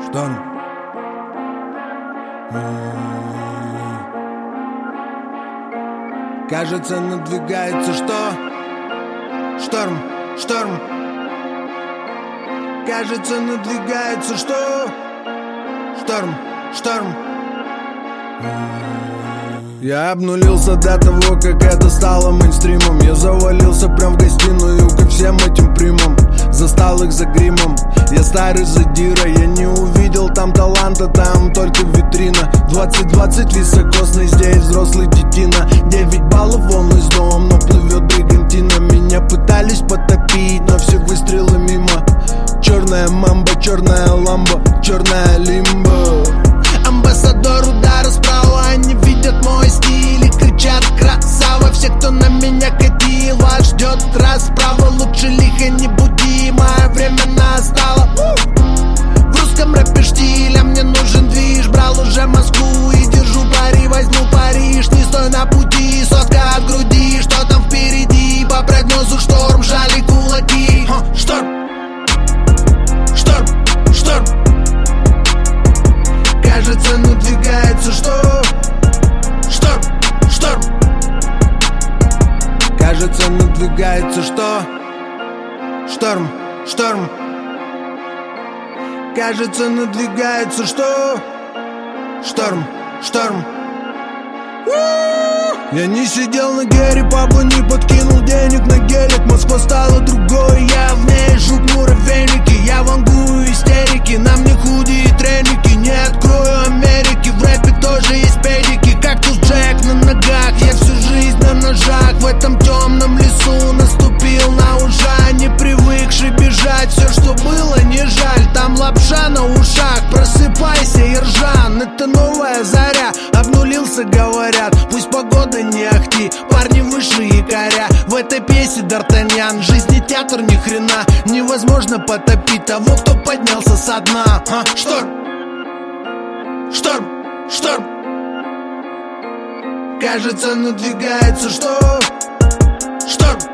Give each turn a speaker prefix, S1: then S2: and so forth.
S1: Шторм. Кажется, надвигается что? Шторм, шторм. Кажется, надвигается что? Шторм, шторм. Я обнулился до того, как это стало мейнстримом. Я завалился прям в гостиную ко всем этим примам. Застал их за гримом. Я старый задира, я не увидел там таланта, там только витрина. 20-20 високосный, здесь взрослый детина. 9 баллов волн из дома, но плывет бригантина. Меня пытались потопить, но все выстрелы мимо. Черная мамба, черная ламба, черная лимба. Амбассадор удара справа, они видят мой стиль и кричат красава. Все, кто на меня катил, вас ждет расправа. Лучше лихо не буди, мое время настало. В русском рэпе штиля мне нужен движ. Брал уже Москву и держу пари, возьму Париж. Не стой на пути, сотка от груди. Что там впереди, по прогнозу шторм, жали кулаки. Шторм, шторм, шторм. Кажется, надвигается что? Шторм, шторм. Кажется, надвигается что? Шторм, шторм. Кажется, надвигается что? Шторм, шторм. Я не сидел на гере, папа не подкинул денег на гелик. Москва стала другой, я в ней жук муравейники. Я вангую истерики, на мне худи и треники. Не открою Америки, в рэпе тоже есть педики. Кактус Джек на ногах, я всю жизнь на ножах. В этом темном лесу наступил на ужа. Не привыкший бежать, все, что было, не жаль. Там лапша на ушах, просыпайся, Иржан. Это новая заря, обнулился, говорят. Пусть погода не ахти, парни выше якоря. В этой песне Д'Артаньян, жизни театр ни хрена. Невозможно потопить того, кто поднялся со дна. Шторм, шторм, шторм. Кажется, надвигается что? Шторм,